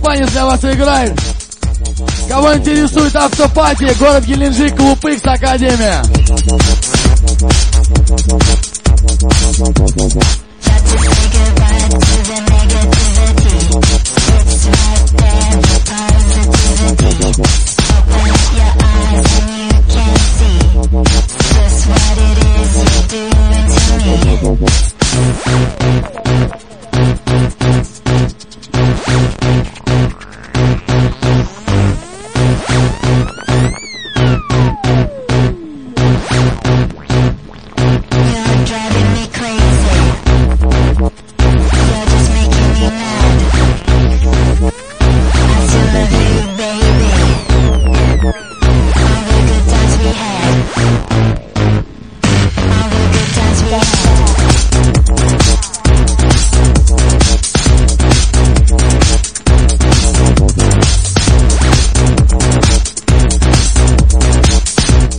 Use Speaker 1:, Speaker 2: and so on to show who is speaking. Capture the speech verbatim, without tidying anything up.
Speaker 1: Испанец для вас играет. Кого интересует автопати, город Геленджик, клуб X, Академия.
Speaker 2: Got to say goodbye to the negativity.